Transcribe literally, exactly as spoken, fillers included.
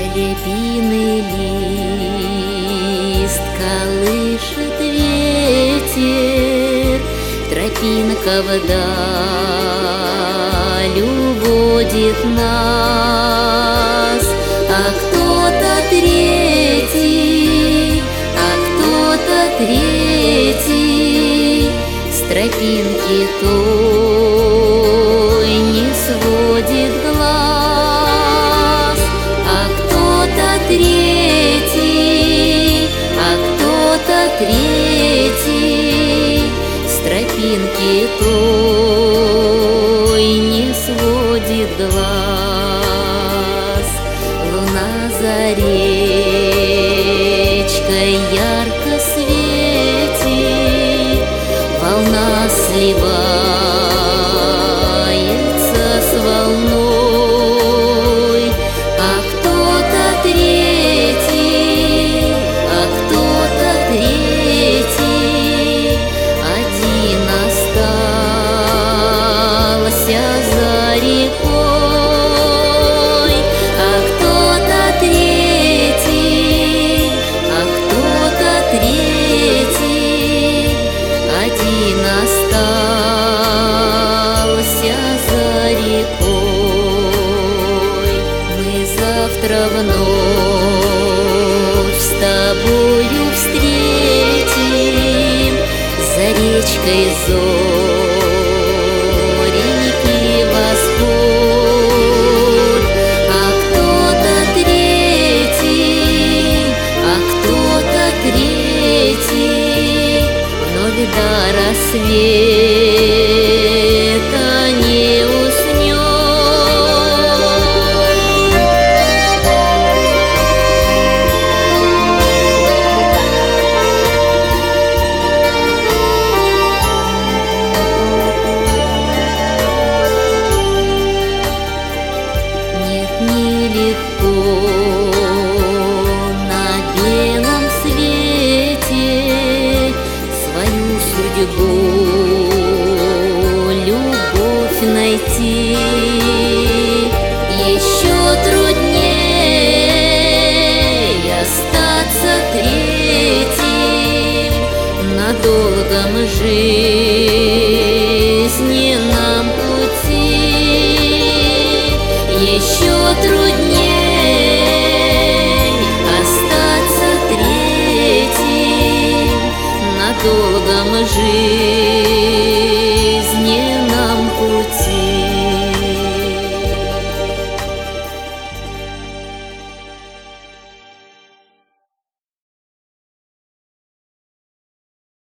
Рябиный лист колышет ветер, тропинка вдаль уводит нас. А кто-то третий, а кто-то третий с тропинки той не сводит глаз. А кто-то третий, а кто-то третий с тропинки той не сводит глаз. Луна за речкой ярко светит, волна сливается с волной. А кто-то третий, а кто-то третий один остался за рекой. А кто-то третий, а кто-то третий один остался за рекой. Мы завтра вновь с тобою встретим за речкой зоренький восход. А кто-то третий, а кто-то третий вновь до рассвета не уснет. Нет, нелегко на белом свете свою судьбу, любовь найти. Еще труднее остаться третьим на долгом жизненном пути. Еще труднее остаться третьим на долгом жизненном